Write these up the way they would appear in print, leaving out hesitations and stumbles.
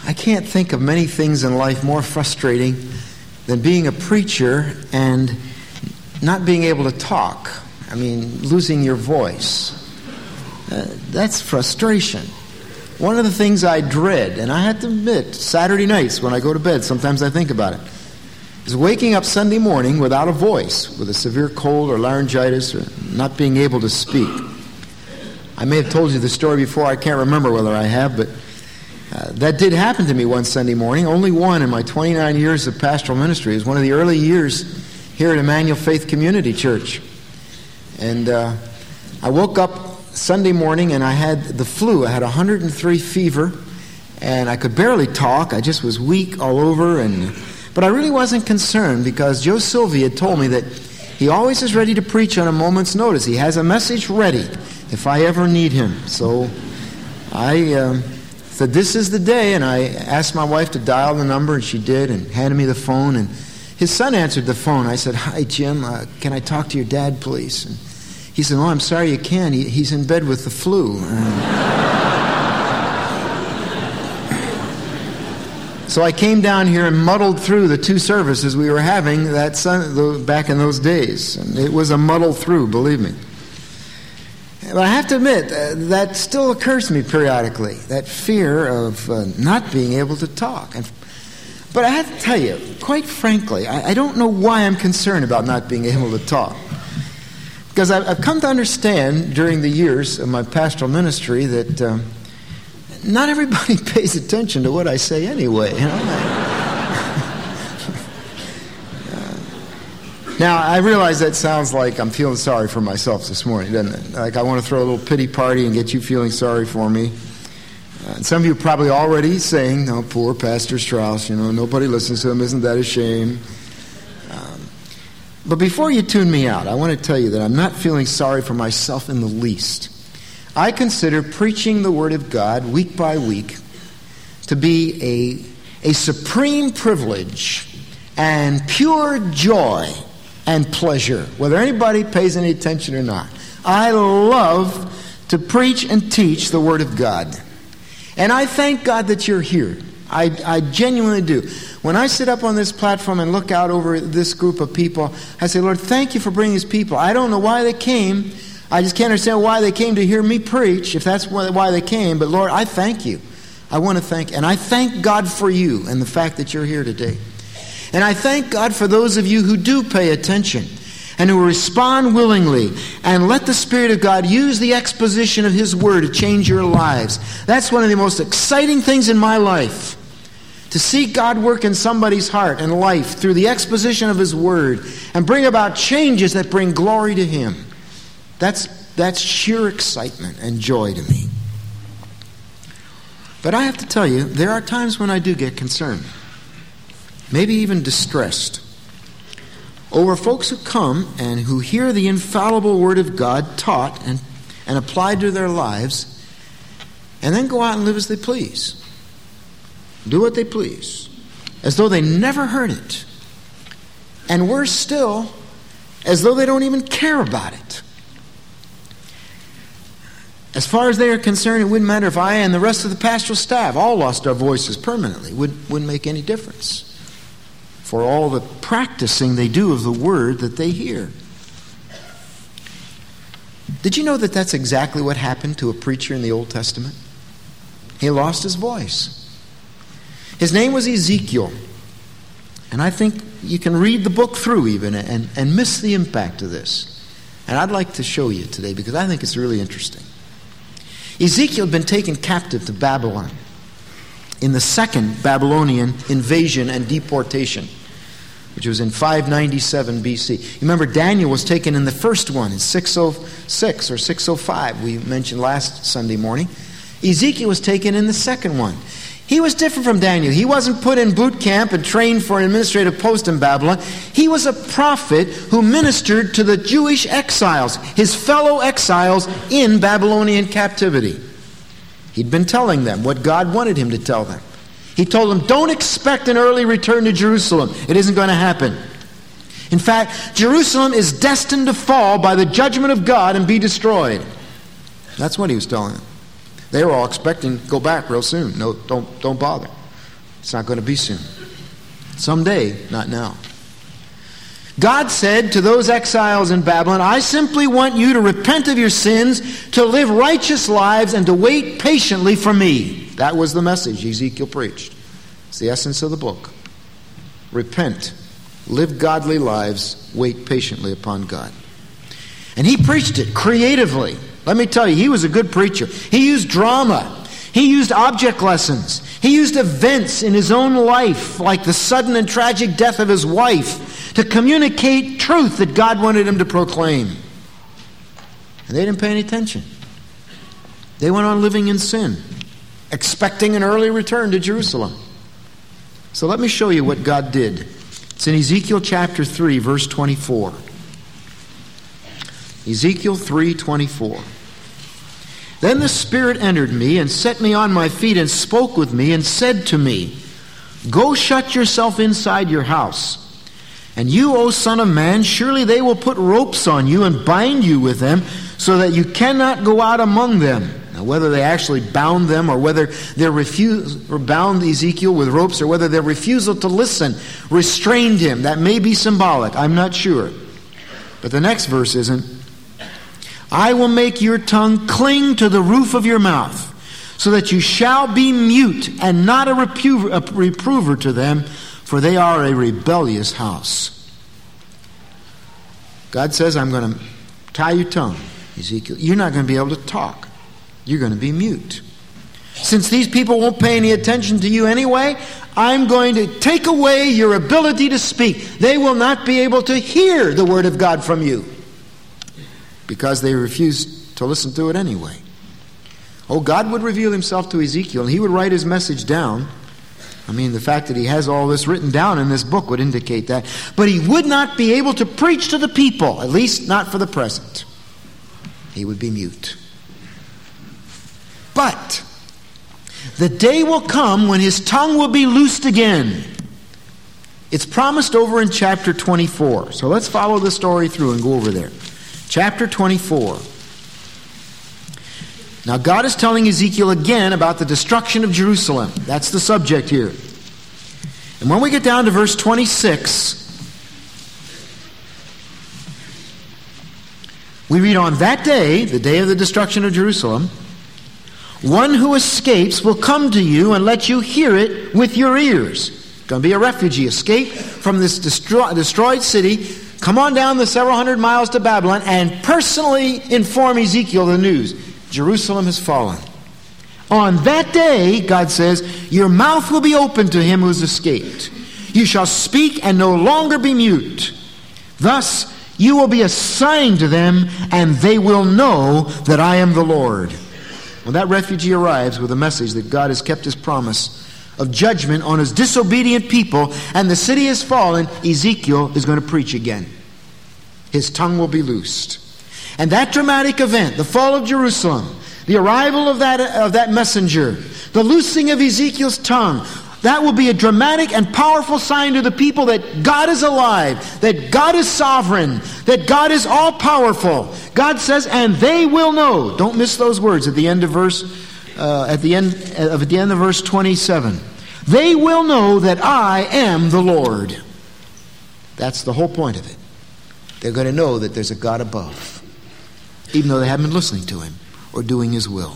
I can't think of many things in life more frustrating than being a preacher and not being able to talk. I mean, losing your voice. That's frustration. One of the things I dread, and I have to admit, Saturday nights when I go to bed, sometimes I think about it, is waking up Sunday morning without a voice, with a severe cold or laryngitis, or not being able to speak. I may have told you the story before. I can't remember whether I have, but that did happen to me one Sunday morning, only one in my 29 years of pastoral ministry. It was one of the early years here at Emmanuel Faith Community Church. And I woke up Sunday morning and I had the flu. I had 103 fever and I could barely talk. I just was weak all over. But I really wasn't concerned because Joe Sylvie had told me that he always is ready to preach on a moment's notice. He has a message ready if I ever need him. So I said, this is the day, and I asked my wife to dial the number, and she did, and handed me the phone, and his son answered the phone. I said, hi, Jim, can I talk to your dad, please? And he said, oh, I'm sorry you can't. He's in bed with the flu. So I came down here and muddled through the two services we were having back in those days. And it was a muddle through, believe me. But I have to admit, that still occurs to me periodically, that fear of not being able to talk. But I have to tell you, quite frankly, I don't know why I'm concerned about not being able to talk. Because I've come to understand during the years of my pastoral ministry that not everybody pays attention to what I say anyway. You know? Now, I realize that sounds like I'm feeling sorry for myself this morning, doesn't it? Like I want to throw a little pity party and get you feeling sorry for me. Some of you are probably already saying, oh, poor Pastor Strauss, nobody listens to him. Isn't that a shame? But before you tune me out, I want to tell you that I'm not feeling sorry for myself in the least. I consider preaching the Word of God week by week to be a supreme privilege and pure joy and pleasure, whether anybody pays any attention or not. I love to preach and teach the Word of God. And I thank God that you're here. I genuinely do. When I sit up on this platform and look out over this group of people, I say, Lord, thank you for bringing these people. I don't know why they came. I just can't understand why they came to hear me preach, if that's why they came. But Lord, I thank you. I want to thank you. And I thank God for you and the fact that you're here today. And I thank God for those of you who do pay attention and who respond willingly and let the Spirit of God use the exposition of His Word to change your lives. That's one of the most exciting things in my life, to see God work in somebody's heart and life through the exposition of His Word and bring about changes that bring glory to Him. That's sheer excitement and joy to me. But I have to tell you, there are times when I do get concerned, maybe even distressed, over folks who come and who hear the infallible Word of God taught and applied to their lives, and then go out and live as they please. Do what they please, as though they never heard it. And worse still, as though they don't even care about it. As far as they are concerned, it wouldn't matter if I and the rest of the pastoral staff all lost our voices permanently. Wouldn't make any difference for all the practicing they do of the Word that they hear. Did you know that that's exactly what happened to a preacher in the Old Testament? He lost his voice. His name was Ezekiel. And I think you can read the book through even and miss the impact of this. And I'd like to show you today because I think it's really interesting. Ezekiel had been taken captive to Babylon in the second Babylonian invasion and deportation, which was in 597 BC. You remember Daniel was taken in the first one in 606 or 605, we mentioned last Sunday morning. Ezekiel was taken in the second one. He was different from Daniel. He wasn't put in boot camp and trained for an administrative post in Babylon. He was a prophet who ministered to the Jewish exiles, his fellow exiles in Babylonian captivity. He'd been telling them what God wanted him to tell them. He told them, don't expect an early return to Jerusalem. It isn't going to happen. In fact, Jerusalem is destined to fall by the judgment of God and be destroyed. That's what he was telling them. They were all expecting to go back real soon. No, don't bother. It's not going to be soon. Someday, not now. God said to those exiles in Babylon, I simply want you to repent of your sins, to live righteous lives, and to wait patiently for me. That was the message Ezekiel preached. It's the essence of the book. Repent, live godly lives, wait patiently upon God. And he preached it creatively. Let me tell you, he was a good preacher. He used drama. He used object lessons. He used events in his own life, like the sudden and tragic death of his wife, to communicate truth that God wanted him to proclaim. And they didn't pay any attention. They went on living in sin, expecting an early return to Jerusalem. So let me show you what God did. It's in Ezekiel chapter 3, verse 24. Ezekiel 3:24. Then the Spirit entered me and set me on my feet and spoke with me and said to me, Go shut yourself inside your house. And you, O son of man, surely they will put ropes on you and bind you with them so that you cannot go out among them. Now, whether they actually bound them or whether or bound Ezekiel with ropes or whether their refusal to listen restrained him, that may be symbolic. I'm not sure. But the next verse isn't. I will make your tongue cling to the roof of your mouth, so that you shall be mute and not a reprover to them, for they are a rebellious house. God says, I'm going to tie your tongue, Ezekiel. You're not going to be able to talk. You're going to be mute. Since these people won't pay any attention to you anyway, I'm going to take away your ability to speak. They will not be able to hear the word of God from you, because they refuse to listen to it anyway. Oh, God would reveal himself to Ezekiel, and he would write his message down. I mean, the fact that he has all this written down in this book would indicate that. But he would not be able to preach to the people, at least not for the present. He would be mute. But the day will come when his tongue will be loosed again. It's promised over in chapter 24. So let's follow the story through and go over there. Chapter 24. Now God is telling Ezekiel again about the destruction of Jerusalem. That's the subject here. And when we get down to verse 26, we read, on that day, the day of the destruction of Jerusalem, one who escapes will come to you and let you hear it with your ears. It's going to be a refugee. Escape from this destroyed city. Come on down the several hundred miles to Babylon and personally inform Ezekiel the news. Jerusalem has fallen. On that day, God says, your mouth will be open to him who has escaped. You shall speak and no longer be mute. Thus, you will be a sign to them, and they will know that I am the Lord. When that refugee arrives with a message that God has kept his promise of judgment on his disobedient people, and the city has fallen, Ezekiel is going to preach again. His tongue will be loosed. And that dramatic event, the fall of Jerusalem, the arrival of that messenger, the loosing of Ezekiel's tongue, that will be a dramatic and powerful sign to the people that God is alive, that God is sovereign, that God is all-powerful. God says, and they will know. Don't miss those words at the end of verse 27. They will know that I am the Lord. That's the whole point of it. They're going to know that there's a God above, even though they haven't been listening to him or doing his will.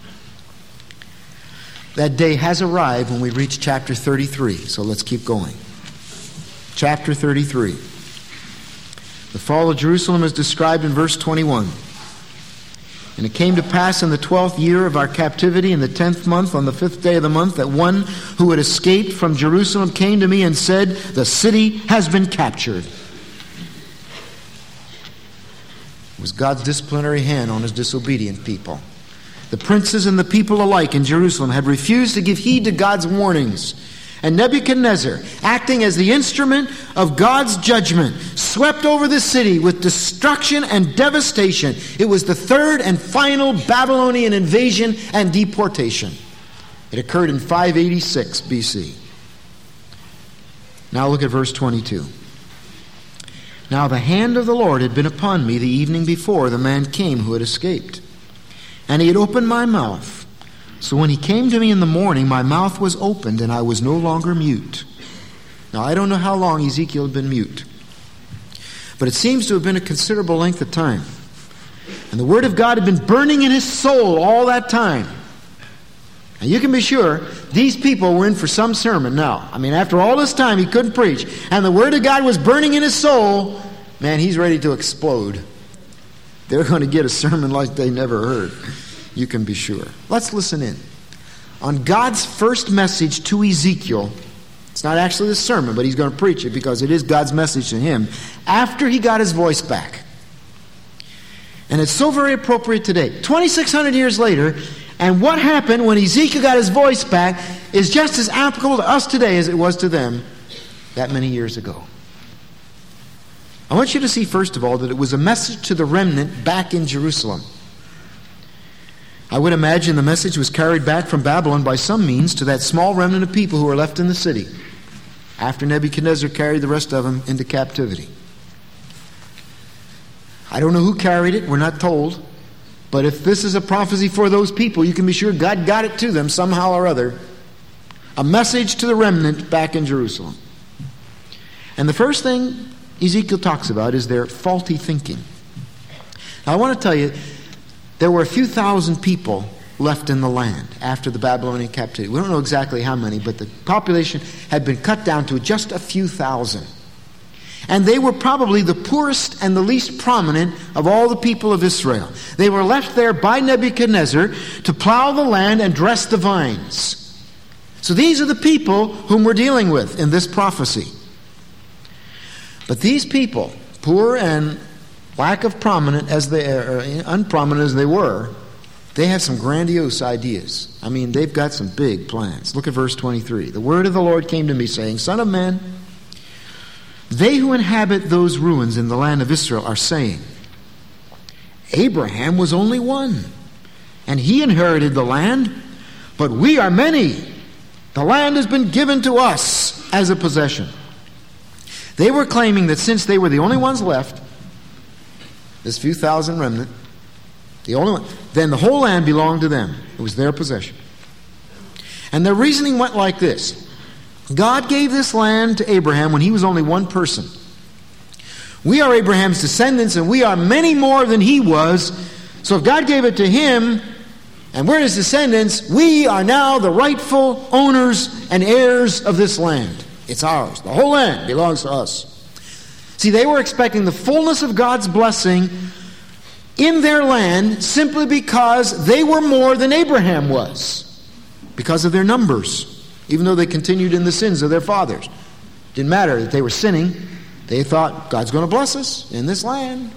That day has arrived when we reach chapter 33. So let's keep going. Chapter 33. The fall of Jerusalem is described in verse 21. And it came to pass in the 12th year of our captivity, in the 10th month, on the 5th day of the month, that one who had escaped from Jerusalem came to me and said, the city has been captured. It was God's disciplinary hand on his disobedient people. The princes and the people alike in Jerusalem had refused to give heed to God's warnings. And Nebuchadnezzar, acting as the instrument of God's judgment, swept over the city with destruction and devastation. It was the third and final Babylonian invasion and deportation. It occurred in 586 BC. Now look at verse 22. Now the hand of the Lord had been upon me the evening before the man came who had escaped. And he had opened my mouth, So when he came to me in the morning, my mouth was opened and I was no longer mute. Now, I don't know how long Ezekiel had been mute, but it seems to have been a considerable length of time. And the Word of God had been burning in his soul all that time. And you can be sure these people were in for some sermon now. I mean, after all this time, he couldn't preach. And the Word of God was burning in his soul. Man, he's ready to explode. They're going to get a sermon like they never heard. You can be sure. Let's listen in. On God's first message to Ezekiel, it's not actually the sermon, but he's going to preach it because it is God's message to him, after he got his voice back. And it's so very appropriate today. 2,600 years later, and what happened when Ezekiel got his voice back is just as applicable to us today as it was to them that many years ago. I want you to see, first of all, that it was a message to the remnant back in Jerusalem. I would imagine the message was carried back from Babylon by some means to that small remnant of people who were left in the city after Nebuchadnezzar carried the rest of them into captivity. I don't know who carried it, we're not told. But if this is a prophecy for those people, you can be sure God got it to them somehow or other. A message to the remnant back in Jerusalem. And the first thing Ezekiel talks about is their faulty thinking. Now I want to tell you, there were a few thousand people left in the land after the Babylonian captivity. We don't know exactly how many, but the population had been cut down to just a few thousand. And they were probably the poorest and the least prominent of all the people of Israel. They were left there by Nebuchadnezzar to plow the land and dress the vines. So these are the people whom we're dealing with in this prophecy. But these people, poor and lack of prominent as they are, unprominent as they were, they have some grandiose ideas. I mean, they've got some big plans. Look at verse 23. The word of the Lord came to me, saying, Son of man, they who inhabit those ruins in the land of Israel are saying, Abraham was only one, and he inherited the land, but we are many. The land has been given to us as a possession. They were claiming that since they were the only ones left, this few thousand remnant, the only one, then the whole land belonged to them. It was their possession. And their reasoning went like this. God gave this land to Abraham when he was only one person. We are Abraham's descendants, and we are many more than he was. So if God gave it to him, and we're his descendants, we are now the rightful owners and heirs of this land. It's ours. The whole land belongs to us. See, they were expecting the fullness of God's blessing in their land simply because they were more than Abraham was, because of their numbers. Even though they continued in the sins of their fathers. Didn't matter that they were sinning. They thought, God's going to bless us in this land.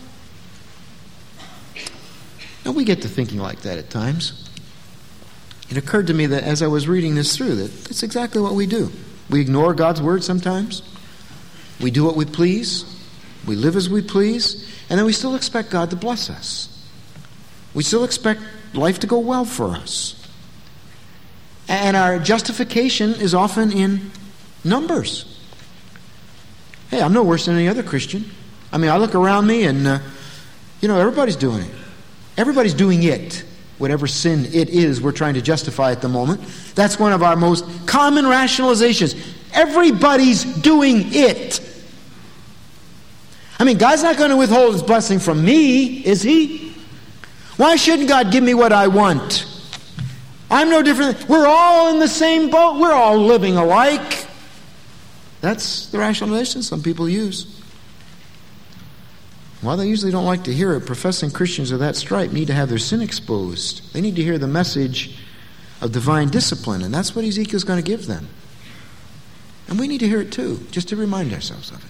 Now we get to thinking like that at times. It occurred to me that as I was reading this through, that that's exactly what we do. We ignore God's word sometimes. We do what we please. We live as we please. And then we still expect God to bless us. We still expect life to go well for us. And our justification is often in numbers. Hey, I'm no worse than any other Christian. I mean, I look around me and, everybody's doing it. Everybody's doing it. Whatever sin it is we're trying to justify at the moment. That's one of our most common rationalizations. Everybody's doing it. I mean, God's not going to withhold his blessing from me, is he? Why shouldn't God give me what I want? I'm no different. We're all in the same boat. We're all living alike. That's the rationalization some people use. Well, they usually don't like to hear it. Professing Christians of that stripe need to have their sin exposed. They need to hear the message of divine discipline, and that's what Ezekiel's going to give them. And we need to hear it too, just to remind ourselves of it.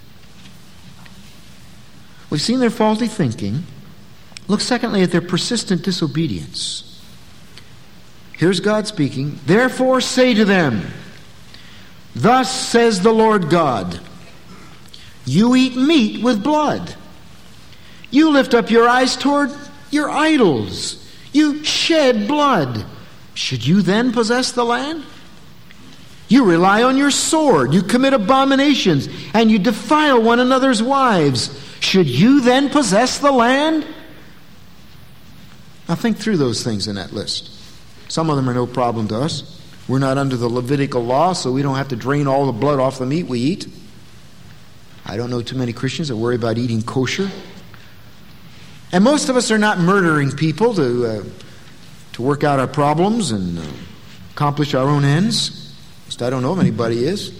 We've seen their faulty thinking. Look secondly at their persistent disobedience. Here's God speaking. Therefore say to them, Thus says the Lord God, You eat meat with blood. You lift up your eyes toward your idols. You shed blood. Should you then possess the land? You rely on your sword. You commit abominations, and you defile one another's wives. Should you then possess the land? Now think through those things in that list. Some of them are no problem to us. We're not under the Levitical law, so we don't have to drain all the blood off the meat we eat. I don't know too many Christians that worry about eating kosher. And most of us are not murdering people to work out our problems and accomplish our own ends. I don't know if anybody is.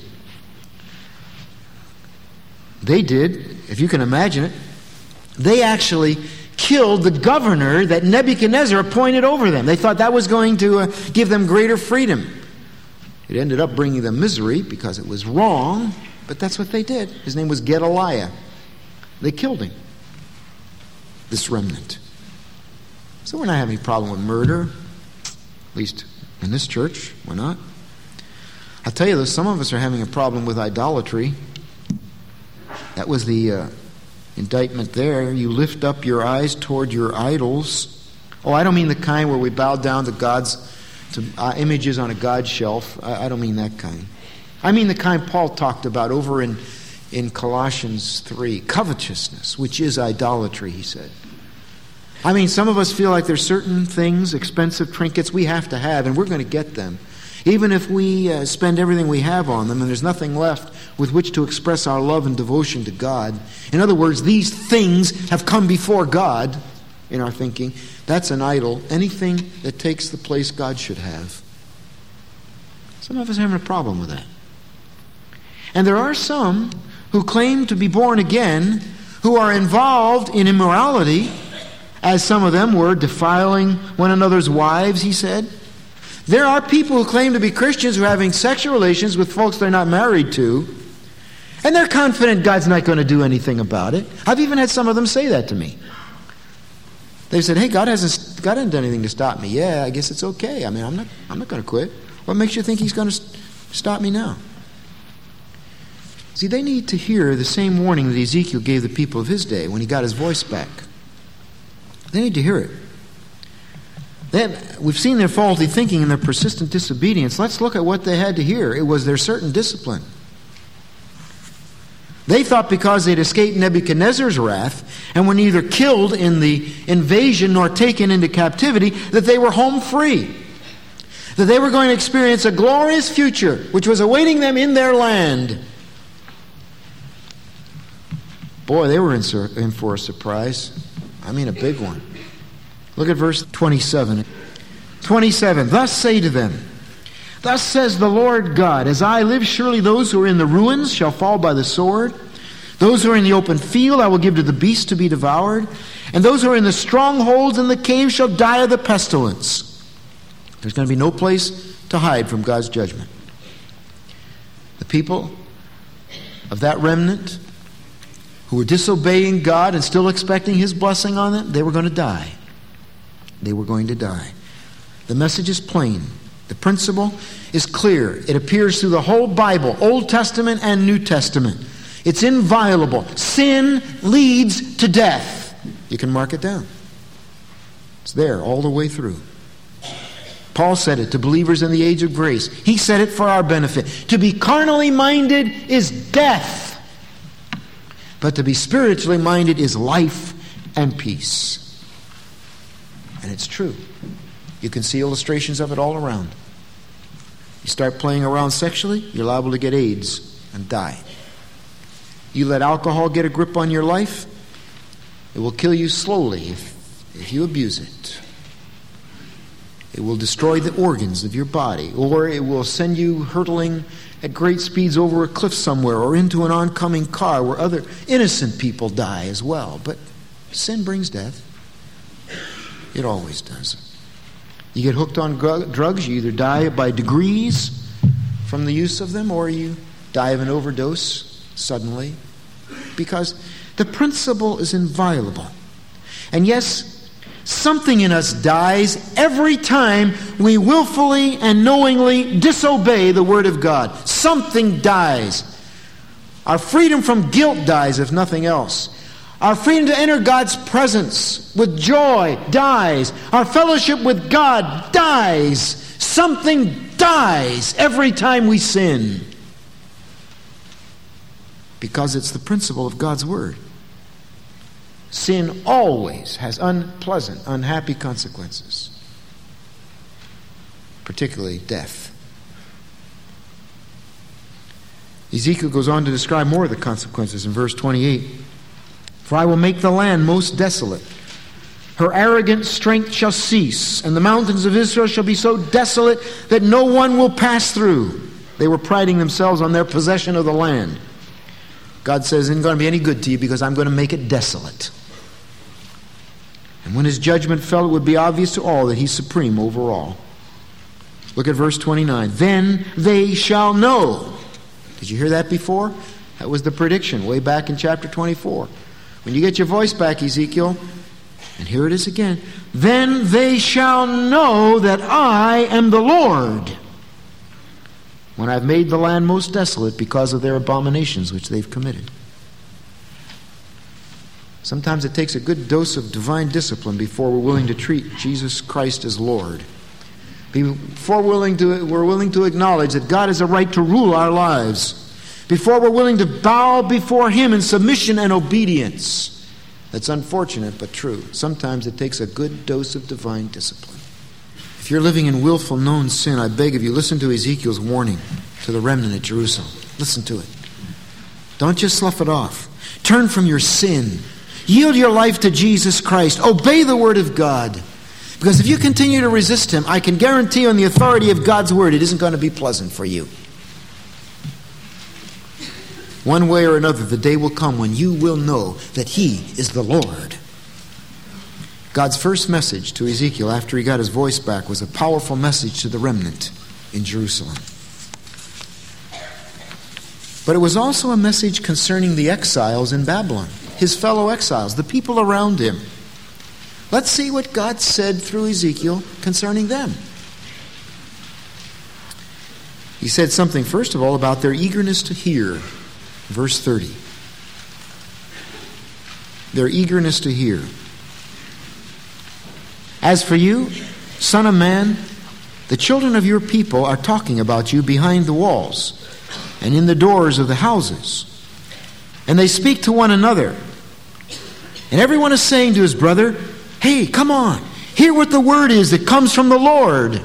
They did, if you can imagine it. They actually killed the governor that Nebuchadnezzar appointed over them. They thought that was going to give them greater freedom. It ended up bringing them misery because it was wrong, but that's what they did. His name was Gedaliah. They killed him, this remnant. So we're not having a problem with murder, at least in this church. We're not. I'll tell you, though, some of us are having a problem with idolatry. That was the indictment there. You lift up your eyes toward your idols. Oh, I don't mean the kind where we bow down to images on a God shelf. I don't mean that kind. I mean the kind Paul talked about over in Colossians 3. Covetousness, which is idolatry, he said. I mean, some of us feel like there's certain things, expensive trinkets we have to have, and we're going to get them. Even if we spend everything we have on them and there's nothing left with which to express our love and devotion to God. In other words, these things have come before God in our thinking. That's an idol. Anything that takes the place God should have. Some of us are having a problem with that. And there are some who claim to be born again who are involved in immorality, as some of them were, defiling one another's wives, he said. There are people who claim to be Christians who are having sexual relations with folks they're not married to, and they're confident God's not going to do anything about it. I've even had some of them say that to me. They've said, hey, God hasn't done anything to stop me. Yeah, I guess it's okay. I mean, I'm not going to quit. What makes you think he's going to stop me now? See, they need to hear the same warning that Ezekiel gave the people of his day when he got his voice back. They need to hear it. We've seen their faulty thinking and their persistent disobedience. Let's look at what they had to hear. It was their certain discipline. They thought because they'd escaped Nebuchadnezzar's wrath and were neither killed in the invasion nor taken into captivity, that they were home free. That they were going to experience a glorious future which was awaiting them in their land. Boy, they were in for a surprise. I mean a big one. Look at verse 27. 27, thus say to them, thus says the Lord God, as I live, surely those who are in the ruins shall fall by the sword. Those who are in the open field I will give to the beast to be devoured. And those who are in the strongholds and the caves shall die of the pestilence. There's going to be no place to hide from God's judgment. The people of that remnant who were disobeying God and still expecting his blessing on them, they were going to die. They were going to die. The message is plain. The principle is clear. It appears through the whole Bible, Old Testament and New Testament. It's inviolable. Sin leads to death. You can mark it down. It's there all the way through. Paul said it to believers in the age of grace. He said it for our benefit. To be carnally minded is death. But to be spiritually minded is life and peace. And it's true. You can see illustrations of it all around. You start playing around sexually, you're liable to get AIDS and die. You let alcohol get a grip on your life, it will kill you slowly if you abuse it. It will destroy the organs of your body, or it will send you hurtling at great speeds over a cliff somewhere or into an oncoming car where other innocent people die as well. But sin brings death. It always does. You get hooked on drugs, you either die by degrees from the use of them, or you die of an overdose suddenly. Because the principle is inviolable. And yes, something in us dies every time we willfully and knowingly disobey the Word of God. Something dies. Our freedom from guilt dies, if nothing else. Our freedom to enter God's presence with joy dies. Our fellowship with God dies. Something dies every time we sin. Because it's the principle of God's Word. Sin always has unpleasant, unhappy consequences. particularly death. Ezekiel goes on to describe more of the consequences in verse 28. For I will make the land most desolate. Her arrogant strength shall cease, and the mountains of Israel shall be so desolate that no one will pass through. They were priding themselves on their possession of the land. God says, it isn't going to be any good to you because I'm going to make it desolate. And when his judgment fell, it would be obvious to all that he's supreme over all. Look at verse 29. Then they shall know. Did you hear that before? That was the prediction way back in chapter 24. When you get your voice back, Ezekiel, and here it is again. Then they shall know that I am the Lord, when I've made the land most desolate because of their abominations which they've committed. Sometimes it takes a good dose of divine discipline before we're willing to treat Jesus Christ as Lord. Before we're willing to acknowledge that God has a right to rule our lives. Before we're willing to bow before him in submission and obedience. That's unfortunate but true. Sometimes it takes a good dose of divine discipline. If you're living in willful known sin, I beg of you, listen to Ezekiel's warning to the remnant at Jerusalem. Listen to it. Don't just slough it off. Turn from your sin. Yield your life to Jesus Christ. Obey the word of God. Because if you continue to resist him, I can guarantee on the authority of God's word, it isn't going to be pleasant for you. One way or another, the day will come when you will know that he is the Lord. God's first message to Ezekiel after he got his voice back was a powerful message to the remnant in Jerusalem. But it was also a message concerning the exiles in Babylon, his fellow exiles, the people around him. Let's see what God said through Ezekiel concerning them. He said something, first of all, about their eagerness to hear. Verse 30. Their eagerness to hear. As for you, son of man, the children of your people are talking about you behind the walls and in the doors of the houses. And they speak to one another. And everyone is saying to his brother, hey, come on, hear what the word is that comes from the Lord.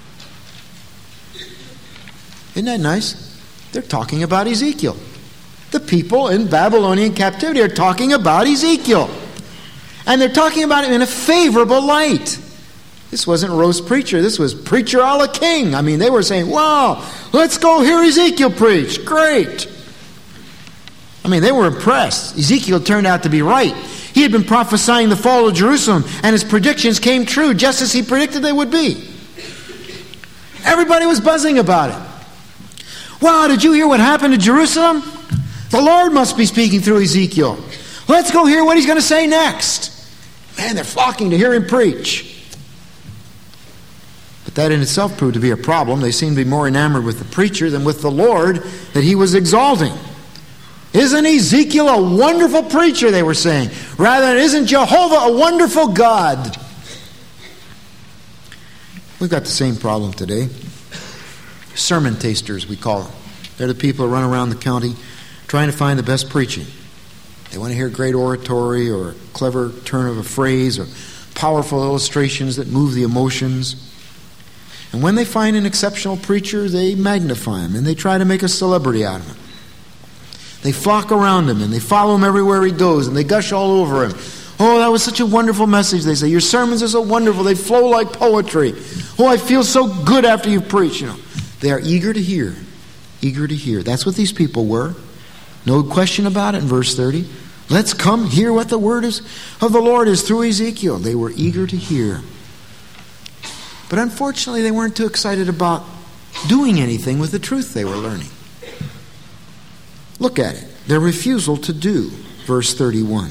Isn't that nice? They're talking about Ezekiel. The people in Babylonian captivity are talking about Ezekiel. And they're talking about him in a favorable light. This wasn't roast preacher. This was preacher a la king. I mean, they were saying, wow, let's go hear Ezekiel preach. Great. I mean, they were impressed. Ezekiel turned out to be right. He had been prophesying the fall of Jerusalem, and his predictions came true just as he predicted they would be. Everybody was buzzing about it. Wow, did you hear what happened to Jerusalem? The Lord must be speaking through Ezekiel. Let's go hear what he's going to say next. Man, they're flocking to hear him preach. But that in itself proved to be a problem. They seemed to be more enamored with the preacher than with the Lord that he was exalting. Isn't Ezekiel a wonderful preacher, they were saying. Rather than, isn't Jehovah a wonderful God? We've got the same problem today. Sermon tasters, we call them. They're the people who run around the county trying to find the best preaching. They want to hear great oratory or a clever turn of a phrase or powerful illustrations that move the emotions. And when they find an exceptional preacher, they magnify him and they try to make a celebrity out of him. They flock around him and they follow him everywhere he goes and they gush all over him. Oh, that was such a wonderful message, they say. Your sermons are so wonderful. They flow like poetry. Oh, I feel so good after you preach. You know, they are eager to hear. Eager to hear. That's what these people were. No question about it in verse 30. Let's come hear what the word is of the Lord is through Ezekiel. They were eager to hear. But unfortunately, they weren't too excited about doing anything with the truth they were learning. Look at it. Their refusal to do. Verse 31.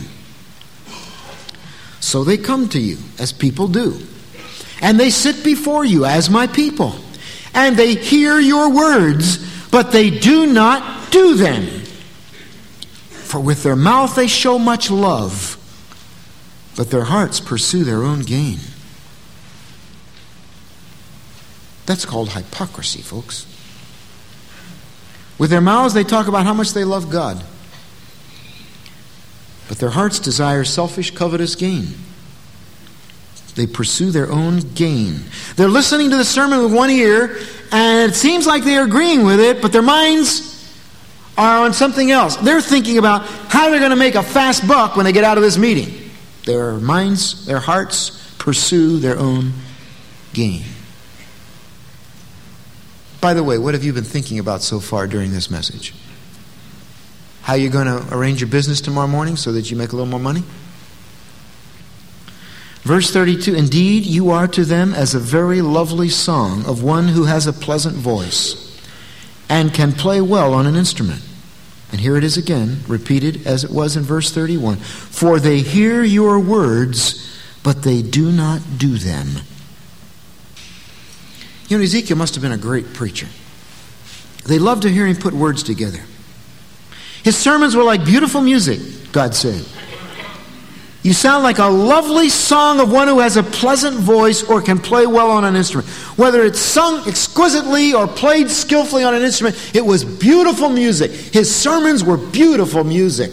So they come to you, as people do. And they sit before you as my people. And they hear your words, but they do not do them. For with their mouth they show much love, but their hearts pursue their own gain. That's called hypocrisy, folks. With their mouths they talk about how much they love God, but their hearts desire selfish, covetous gain. They pursue their own gain. They're listening to the sermon with one ear, and it seems like they're agreeing with it, but their minds are on something else. They're thinking about how they're going to make a fast buck when they get out of this meeting. Their minds, their hearts pursue their own gain. By the way, what have you been thinking about so far during this message? How you're going to arrange your business tomorrow morning so that you make a little more money? Verse 32, indeed, you are to them as a very lovely song of one who has a pleasant voice and can play well on an instrument. And here it is again, repeated as it was in verse 31. For they hear your words, but they do not do them. You know, Ezekiel must have been a great preacher. They loved to hear him put words together. His sermons were like beautiful music, God said. You sound like a lovely song of one who has a pleasant voice or can play well on an instrument. Whether it's sung exquisitely or played skillfully on an instrument, it was beautiful music. His sermons were beautiful music.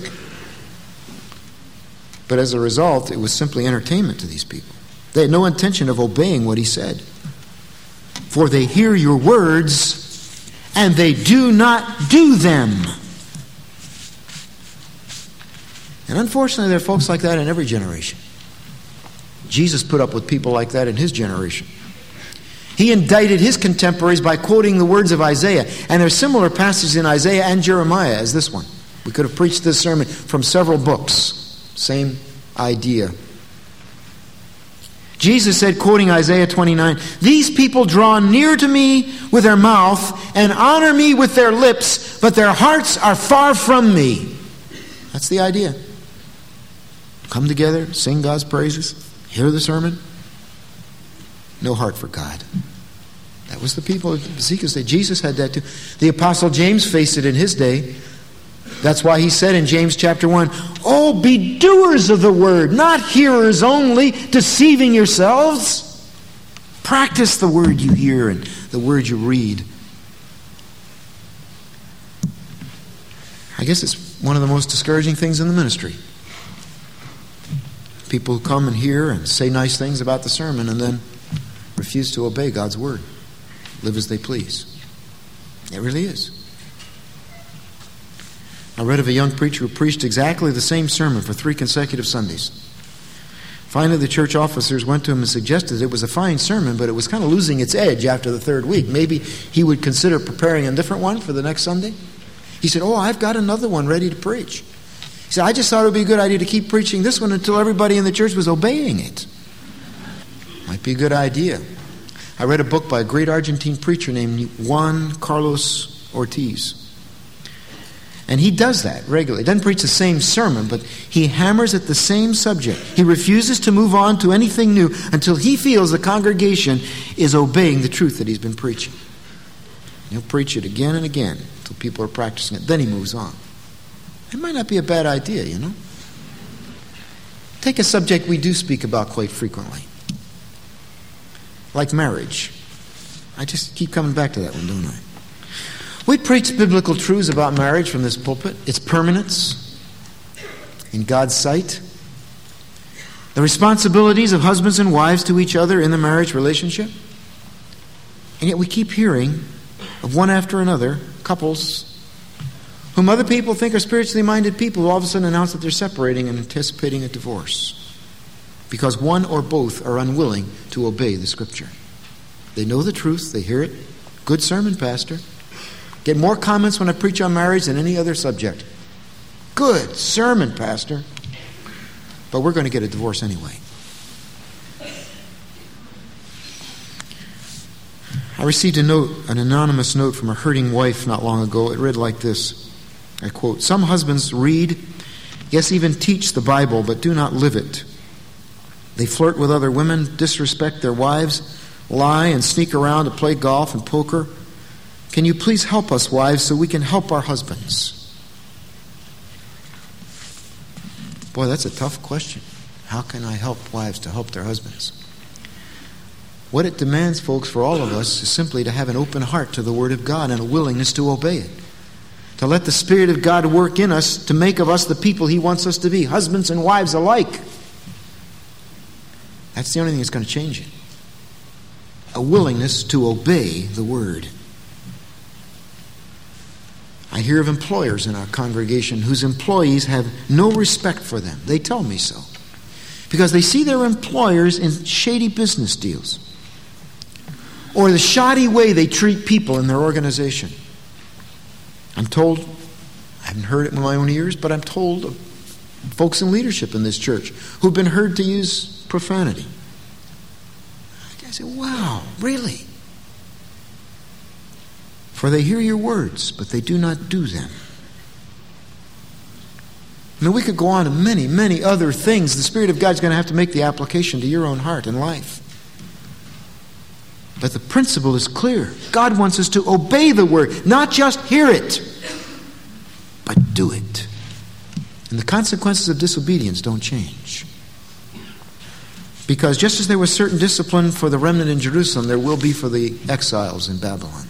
But as a result, it was simply entertainment to these people. They had no intention of obeying what he said. For they hear your words, and they do not do them. And unfortunately, there are folks like that in every generation. Jesus put up with people like that in his generation. He indicted his contemporaries by quoting the words of Isaiah. And there are similar passages in Isaiah and Jeremiah as this one. We could have preached this sermon from several books. Same idea. Jesus said, quoting Isaiah 29, these people draw near to me with their mouth and honor me with their lips, but their hearts are far from me. That's the idea. Come together, sing God's praises, hear the sermon. No heart for God. That was the people of Ezekiel's day. Jesus had that too. The Apostle James faced it in his day. That's why he said in James chapter 1, oh, be doers of the word, not hearers only, deceiving yourselves. Practice the word you hear and the word you read. I guess it's one of the most discouraging things in the ministry. People who come and hear and say nice things about the sermon and then refuse to obey God's word. Live as they please. It really is. I read of a young preacher who preached exactly the same sermon for 3 consecutive Sundays. Finally, the church officers went to him and suggested it was a fine sermon, but it was kind of losing its edge after the 3rd week. Maybe he would consider preparing a different one for the next Sunday. He said, oh, I've got another one ready to preach. He said, I just thought it would be a good idea to keep preaching this one until everybody in the church was obeying it. Might be a good idea. I read a book by a great Argentine preacher named Juan Carlos Ortiz. And he does that regularly. He doesn't preach the same sermon, but he hammers at the same subject. He refuses to move on to anything new until he feels the congregation is obeying the truth that he's been preaching. He'll preach it again and again until people are practicing it. Then he moves on. It might not be a bad idea, you know. Take a subject we do speak about quite frequently, like marriage. I just keep coming back to that one, don't I? We preach biblical truths about marriage from this pulpit. Its permanence in God's sight. The responsibilities of husbands and wives to each other in the marriage relationship. And yet we keep hearing of one after another couples whom other people think are spiritually minded people who all of a sudden announce that they're separating and anticipating a divorce because one or both are unwilling to obey the Scripture. They know the truth. They hear it. Good sermon, Pastor. Get more comments when I preach on marriage than any other subject. Good sermon, Pastor. But we're going to get a divorce anyway. I received a note, an anonymous note from a hurting wife not long ago. It read like this. I quote, some husbands read, yes, even teach the Bible, but do not live it. They flirt with other women, disrespect their wives, lie and sneak around to play golf and poker. Can you please help us, wives, so we can help our husbands? Boy, that's a tough question. How can I help wives to help their husbands? What it demands, folks, for all of us is simply to have an open heart to the Word of God and a willingness to obey it. To let the Spirit of God work in us to make of us the people He wants us to be, husbands and wives alike. That's the only thing that's going to change it. A willingness to obey the word. I hear of employers in our congregation whose employees have no respect for them. They tell me so. Because they see their employers in shady business deals. Or the shoddy way they treat people in their organization. I'm told, I haven't heard it with my own ears, but I'm told of folks in leadership in this church who've been heard to use profanity. I say, wow, really? For they hear your words, but they do not do them. I mean, we could go on to many, many other things. The Spirit of God is going to have to make the application to your own heart and life. But the principle is clear. God wants us to obey the word, not just hear it, but do it. And the consequences of disobedience don't change. Because just as there was certain discipline for the remnant in Jerusalem, there will be for the exiles in Babylon.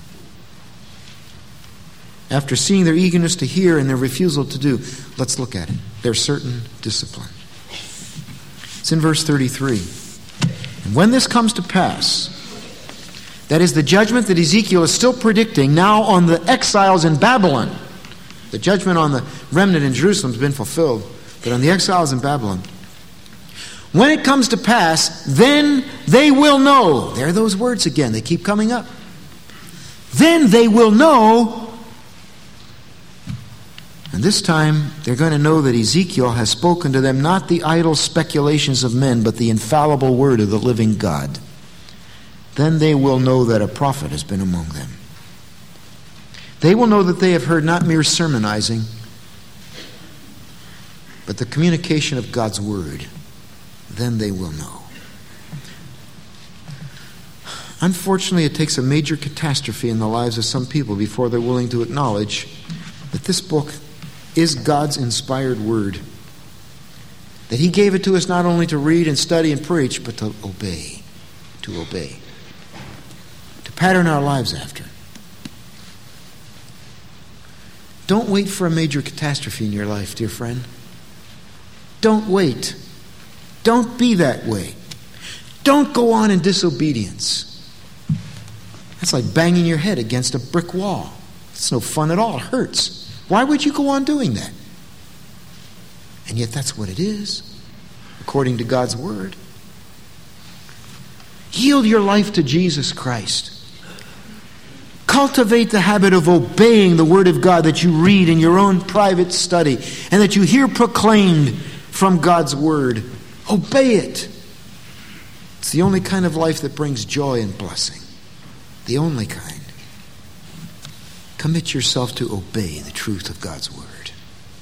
After seeing their eagerness to hear and their refusal to do, let's look at it. There's certain discipline. It's in verse 33. And when this comes to pass, that is the judgment that Ezekiel is still predicting now on the exiles in Babylon. The judgment on the remnant in Jerusalem has been fulfilled, but on the exiles in Babylon. When it comes to pass, then they will know. There are those words again. They keep coming up. Then they will know. And this time, they're going to know that Ezekiel has spoken to them not the idle speculations of men, but the infallible word of the living God. Then they will know that a prophet has been among them. They will know that they have heard not mere sermonizing, but the communication of God's word. Then they will know. Unfortunately, it takes a major catastrophe in the lives of some people before they're willing to acknowledge that this book is God's inspired word. That He gave it to us not only to read and study and preach, but to obey. To obey. To pattern our lives after. Don't wait for a major catastrophe in your life, dear friend. Don't wait. Don't be that way. Don't go on in disobedience. That's like banging your head against a brick wall. It's no fun at all. It hurts. Why would you go on doing that? And yet that's what it is, according to God's word. Yield your life to Jesus Christ. Cultivate the habit of obeying the word of God that you read in your own private study and that you hear proclaimed from God's word. Obey it. It's the only kind of life that brings joy and blessing. The only kind. Commit yourself to obey the truth of God's word.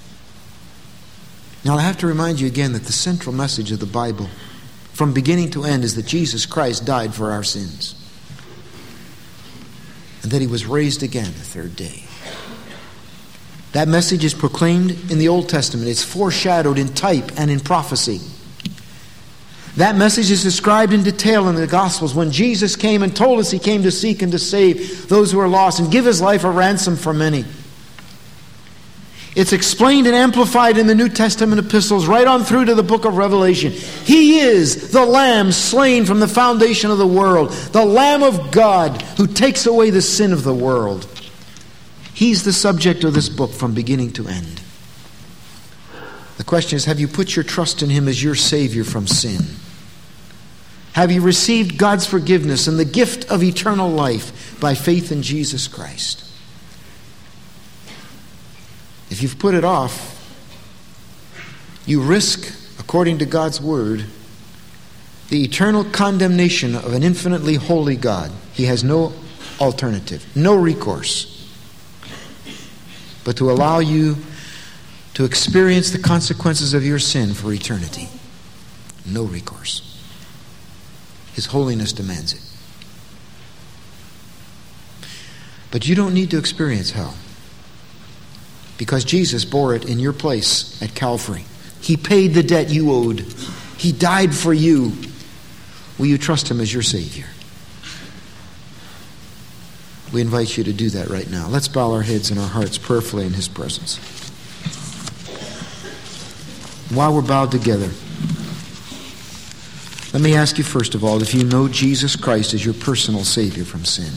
Now I have to remind you again that the central message of the Bible from beginning to end is that Jesus Christ died for our sins. And that He was raised again the third day. That message is proclaimed in the Old Testament. It's foreshadowed in type and in prophecy. That message is described in detail in the Gospels when Jesus came and told us He came to seek and to save those who are lost and give His life a ransom for many. It's explained and amplified in the New Testament epistles right on through to the book of Revelation. He is the Lamb slain from the foundation of the world, the Lamb of God who takes away the sin of the world. He's the subject of this book from beginning to end. The question is, have you put your trust in Him as your Savior from sin? Have you received God's forgiveness and the gift of eternal life by faith in Jesus Christ? If you've put it off, you risk, according to God's word, the eternal condemnation of an infinitely holy God. He has no alternative, no recourse, but to allow you to experience the consequences of your sin for eternity. No recourse. His holiness demands it. But you don't need to experience hell, because Jesus bore it in your place at Calvary. He paid the debt you owed. He died for you. Will you trust Him as your Savior? We invite you to do that right now. Let's bow our heads and our hearts prayerfully in His presence. While we're bowed together, Let me ask you first of all if you know Jesus Christ as your personal Savior from sin.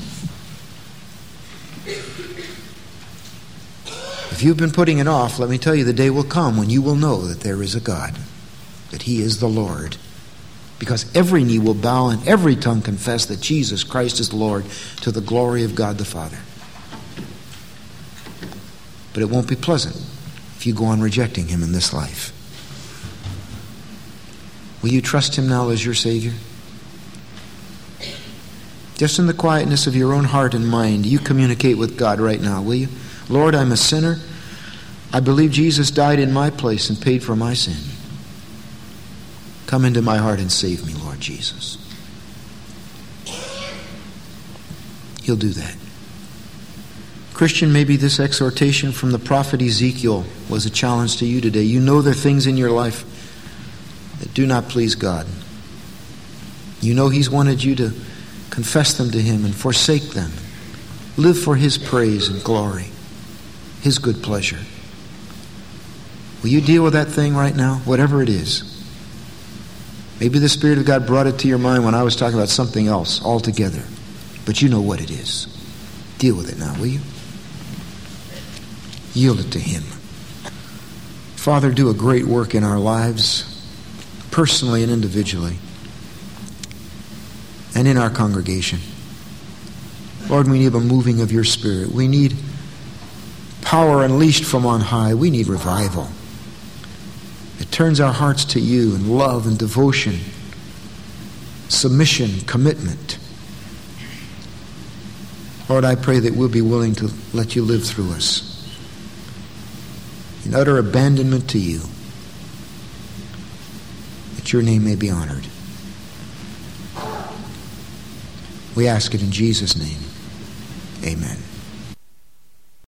If you've been putting it off, let me tell you, the day will come when you will know that there is a God, that He is the Lord. Because every knee will bow and every tongue confess that Jesus Christ is Lord, to the glory of God the Father. But it won't be pleasant if you go on rejecting Him in this life. Will you trust Him now as your Savior? Just in the quietness of your own heart and mind, you communicate with God right now, will you? Lord, I'm a sinner. I believe Jesus died in my place and paid for my sin. Come into my heart and save me, Lord Jesus. He'll do that. Christian, maybe this exhortation from the prophet Ezekiel was a challenge to you today. You know there are things in your life that do not please God. You know He's wanted you to confess them to Him and forsake them. Live for His praise and glory, His good pleasure. Will you deal with that thing right now, whatever it is? Maybe the Spirit of God brought it to your mind when I was talking about something else altogether. But you know what it is. Deal with it now, will you? Yield it to Him. Father, do a great work in our lives, personally and individually, and in our congregation. Lord, we need a moving of your Spirit. We need power unleashed from on high. We need revival. It turns our hearts to you in love and devotion, submission, commitment. Lord, I pray that we'll be willing to let you live through us in utter abandonment to you, that your name may be honored. We ask it in Jesus' name. Amen.